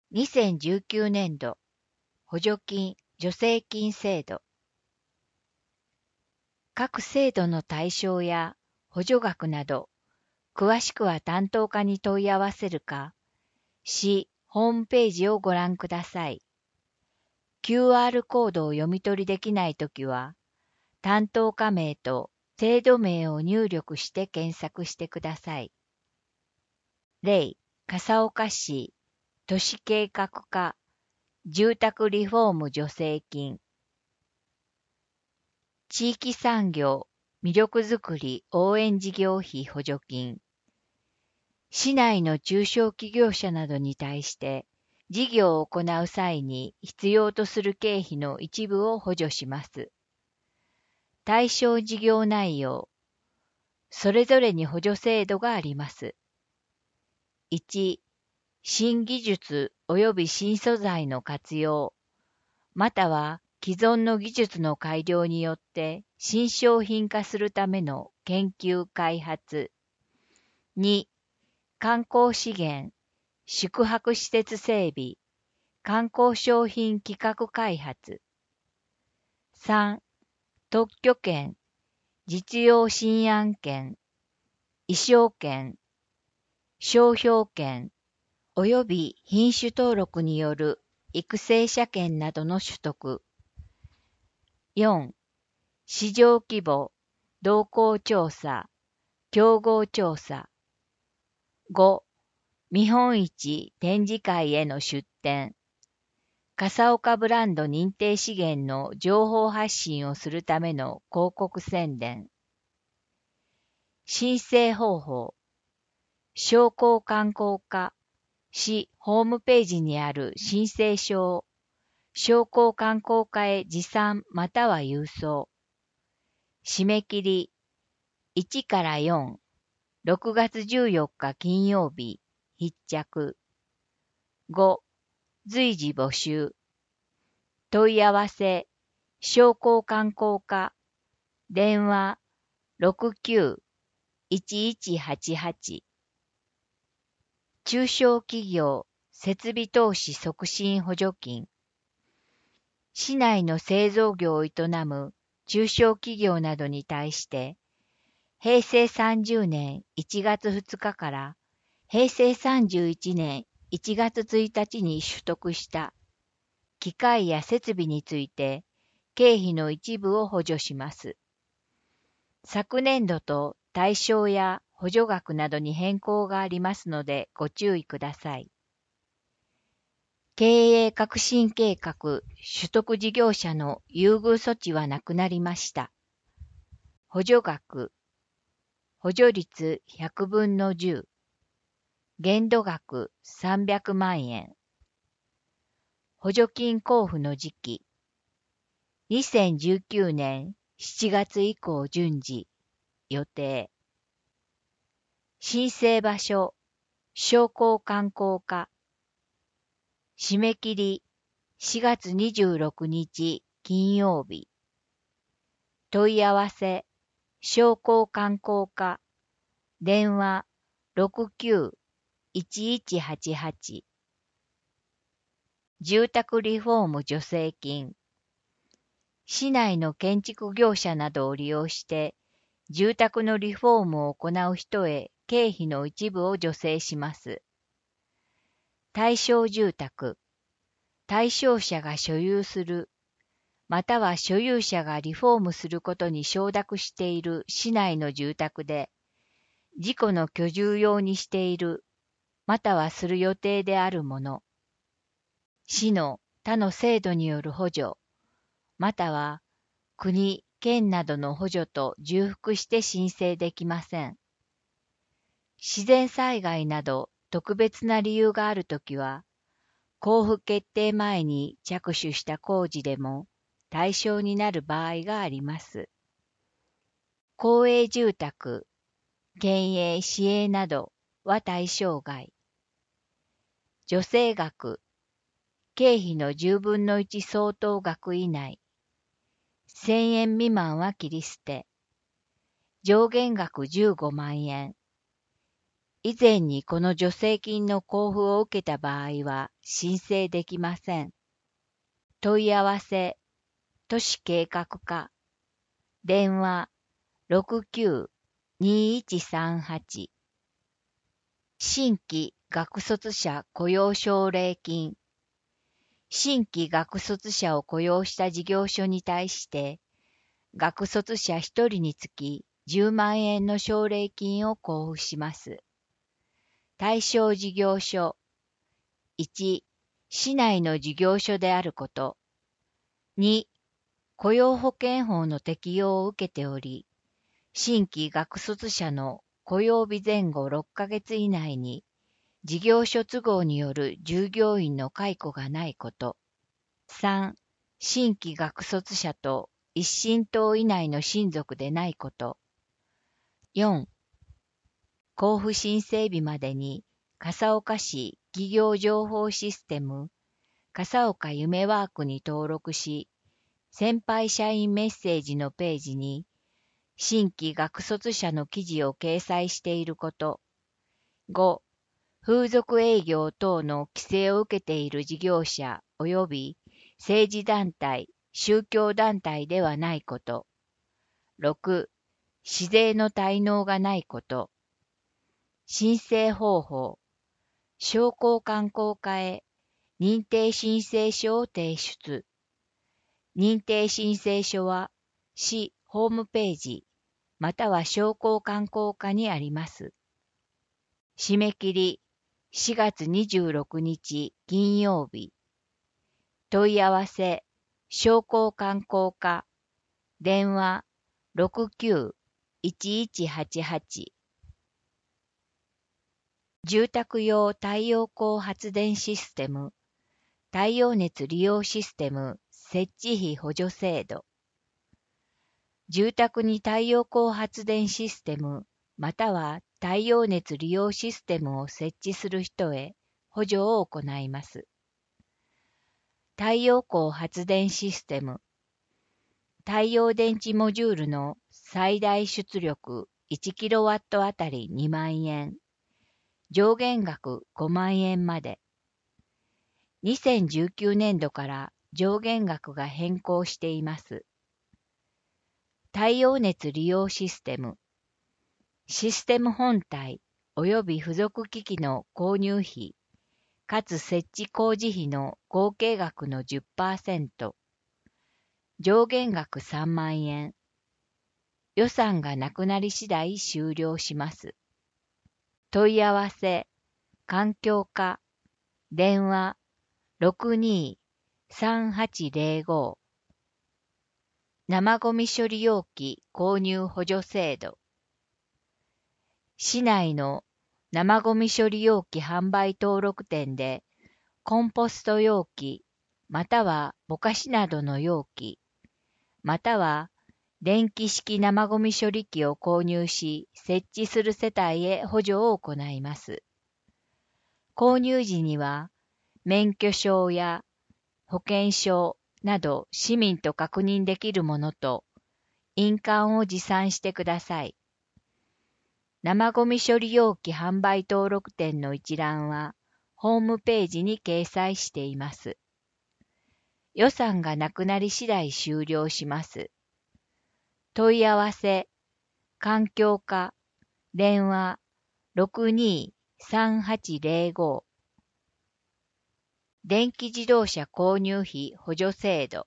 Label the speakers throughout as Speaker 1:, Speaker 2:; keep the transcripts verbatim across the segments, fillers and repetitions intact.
Speaker 1: にせんじゅうきゅうねんど補助金・助成金制度。各制度の対象や補助額など、詳しくは担当課に問い合わせるか、市ホームページをご覧ください。キューアール コードを読み取りできないときは、担当課名と制度名を入力して検索してください。例、笠岡市都市計画課住宅リフォーム助成金。地域産業魅力づくり応援事業費補助金。市内の中小企業者などに対して事業を行う際に必要とする経費の一部を補助します。対象事業内容。それぞれに補助制度があります。いち、新技術及び新素材の活用、または既存の技術の改良によって新商品化するための研究開発。に、観光資源、宿泊施設整備、観光商品企画開発。さん、特許権、実用新案権、意匠権、商標権、及び品種登録による育成者権などの取得。よん、市場規模、動向調査、競合調査。ご、見本市展示会への出展。笠岡ブランド認定資源の情報発信をするための広告宣伝。申請方法。商工観光課、市ホームページにある申請書を商工観光課へ持参または郵送。締め切りいちからよん、ろくがつじゅうよっか金曜日、必着。ご、随時募集。問い合わせ、商工観光課、電話 ろくきゅう いちいちはちはち。中小企業設備投資促進補助金。市内の製造業を営む中小企業などに対して、平成さんじゅうねんいちがつふつかから平成さんじゅういちねんいちがつついたちに取得した機械や設備について経費の一部を補助します。昨年度と対象や補助額などに変更がありますのでご注意ください。経営革新計画取得事業者の優遇措置はなくなりました。補助額、補助率ひゃくぶんのじゅう、限度額さんびゃくまんえん。補助金交付の時期、にせんじゅうきゅうねんしちがつ以降順次、予定。申請場所、商工観光課。締め切りしがつにじゅうろくにち金曜日。問い合わせ、商工観光課。電話 ろくきゅう いちいちはちはち。住宅リフォーム助成金。市内の建築業者などを利用して、住宅のリフォームを行う人へ経費の一部を助成します。対象住宅。対象者が所有する、または所有者がリフォームすることに承諾している市内の住宅で、自己の居住用にしている、またはする予定であるもの。市の他の制度による補助、または国、県などの補助と重複して申請できません。自然災害など特別な理由があるときは、交付決定前に着手した工事でも対象になる場合があります。公営住宅、県営市営などは対象外。助成額、経費のじゅうぶんのいち相当額以内。せんえん未満は切り捨て。上限額じゅうごまんえん。 以前にこの助成金の交付を受けた場合は申請できません。問い合わせ、都市計画課、電話 ろくきゅう にいちさんはち 新規学卒者雇用奨励金。新規学卒者を雇用した事業所に対して、学卒者ひとりにつきじゅうまんえんの奨励金を交付します。対象事業所。いち、市内の事業所であること。に、雇用保険法の適用を受けており、新規学卒者の雇用日前後ろっかげつ以内に、事業所都合による従業員の解雇がないこと。さん、新規学卒者と一親等以内の親族でないこと。よん、交付申請日までに、笠岡市企業情報システム、笠岡夢ワークに登録し、先輩社員メッセージのページに、新規学卒者の記事を掲載していること。ご、風俗営業等の規制を受けている事業者及び政治団体、宗教団体ではないこと。ろく、市税の滞納がないこと。申請方法。商工観光課へ認定申請書を提出。認定申請書は市ホームページまたは商工観光課にあります。締め切りしがつにじゅうろくにち金曜日。問い合わせ商工観光課電話 ろくきゅう いちいちはちはち。住宅用太陽光発電システム、太陽熱利用システム設置費補助制度。住宅に太陽光発電システム、または太陽熱利用システムを設置する人へ補助を行います。太陽光発電システム。太陽電池モジュールの最大出力いちキロワットあたりにまんえん。上限額ごまんえんまで。にせんじゅうきゅうねんどから上限額が変更しています。太陽熱利用システム。システム本体及び付属機器の購入費、かつ設置工事費の合計額の じゅっパーセント。上限額さんまんえん。予算がなくなり次第終了します。問い合わせ、環境課、電話 ろくにーさんはちぜろご。生ゴミ処理容器購入補助制度。市内の生ゴミ処理容器販売登録店で、コンポスト容器、またはぼかしなどの容器、または電気式生ゴミ処理機を購入し、設置する世帯へ補助を行います。購入時には、免許証や保険証など市民と確認できるものと、印鑑を持参してください。生ゴミ処理容器販売登録店の一覧は、ホームページに掲載しています。予算がなくなり次第終了します。問い合わせ、環境課、電話 ろくにーさんはちぜろご。電気自動車購入費補助制度。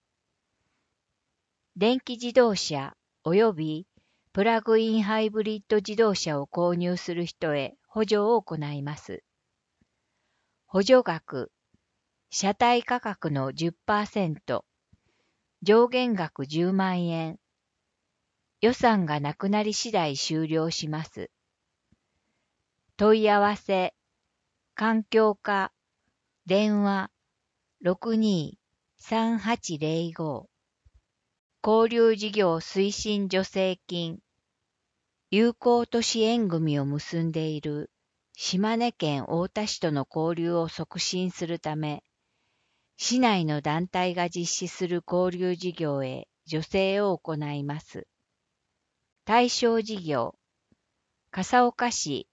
Speaker 1: 電気自動車及びプラグインハイブリッド自動車を購入する人へ補助を行います。補助額、車体価格の じゅっパーセント、上限額じゅうまんえん。予算がなくなり次第終了します。問い合わせ、環境課、電話 ろくにーさんはちぜろご。交流事業推進助成金。友好都市縁組を結んでいる島根県太田市との交流を促進するため、市内の団体が実施する交流事業へ助成を行います。対象事業、笠岡市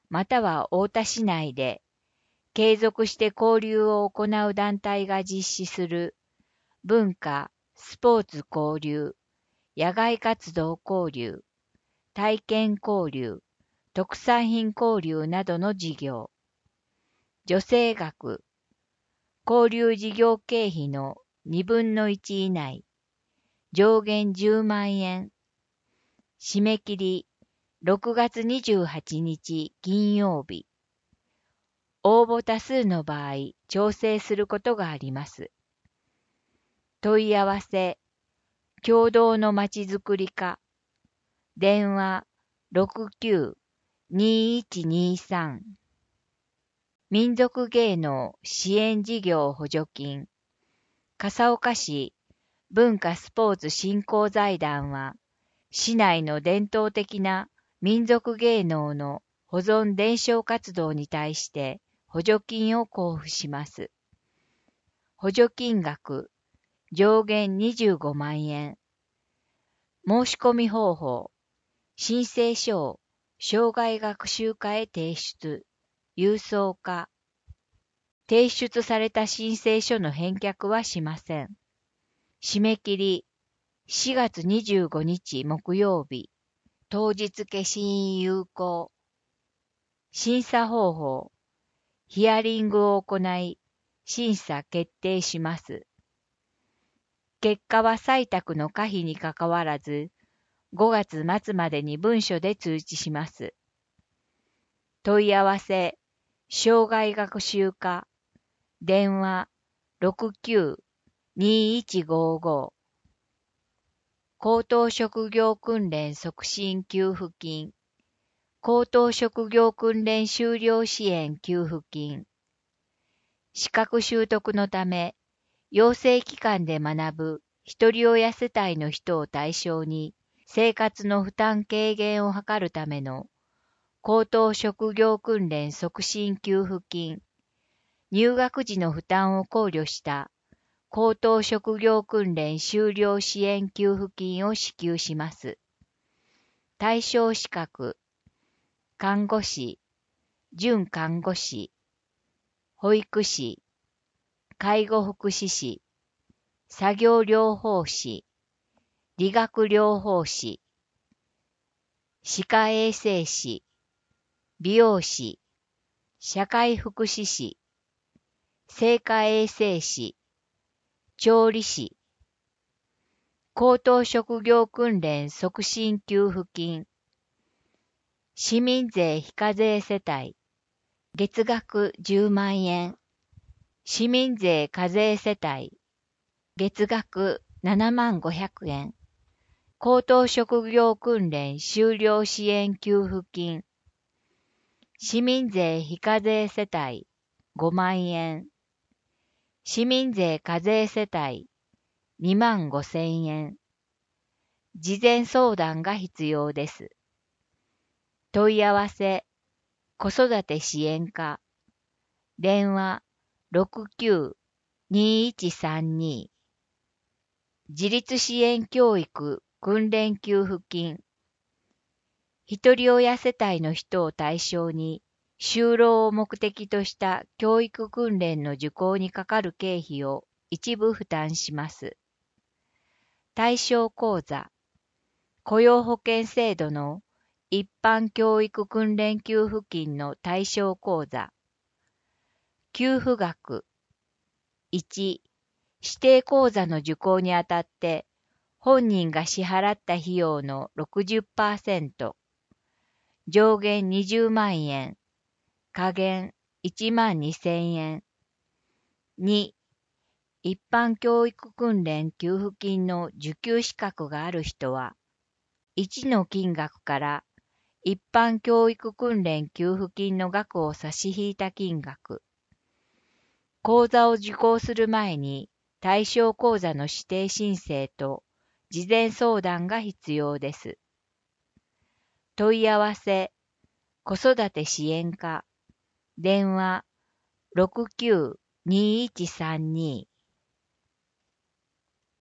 Speaker 1: または太田市内で継続して交流を行う団体が実施する文化・スポーツ交流、野外活動交流、体験交流、特産品交流などの事業。助成額、交流事業経費のにぶんのいち以内、上限じゅうまんえん。締め切りろくがつにじゅうはちにち金曜日。応募多数の場合、調整することがあります。問い合わせ、共同のまちづくり課、電話 ろくきゅう にいちにさん。民族芸能支援事業補助金。笠岡市文化スポーツ振興財団は、市内の伝統的な民族芸能の保存伝承活動に対して補助金を交付します。補助金額上限にじゅうごまんえん。申し込み方法、申請書を生涯学習課へ提出、郵送課。提出された申請書の返却はしません。締め切りしがつにじゅうごにち木曜日、当日消印有効。審査方法、ヒアリングを行い、審査決定します。結果は採択の可否にかかわらず、ごがつまつまでに文書で通知します。問い合わせ、生涯学習課、電話 ろくきゅう にいちごご。高等職業訓練促進給付金、高等職業訓練修了支援給付金。資格習得のため、養成機関で学ぶひとり親世帯の人を対象に、生活の負担軽減を図るための高等職業訓練促進給付金、入学時の負担を考慮した高等職業訓練修了支援給付金を支給します。対象資格、看護師、準看護師、保育士、介護福祉士、作業療法士、理学療法士、歯科衛生士、美容師、社会福祉士、生化衛生士、調理師、高等職業訓練促進給付金、市民税非課税世帯、月額じゅうまんえん、市民税課税世帯、月額ななまんごひゃくえん、高等職業訓練修了支援給付金、市民税非課税世帯ごまんえん、市民税課税世帯にまんごせんえん。事前相談が必要です。問い合わせ、子育て支援課、電話 ろくきゅう にいちさんに。自立支援教育訓練給付金。ひとり親世帯の人を対象に、就労を目的とした教育訓練の受講にかかる経費を一部負担します。対象講座、雇用保険制度の一般教育訓練給付金の対象講座。給付額。いち、指定講座の受講にあたって本人が支払った費用の ろくじゅっパーセント。上限にじゅうまんえん。下限いちまんにせんえん。に、一般教育訓練給付金の受給資格がある人は、いちの金額から一般教育訓練給付金の額を差し引いた金額。講座を受講する前に対象講座の指定申請と事前相談が必要です。問い合わせ、子育て支援課、電話 ろくきゅう にいちさんに。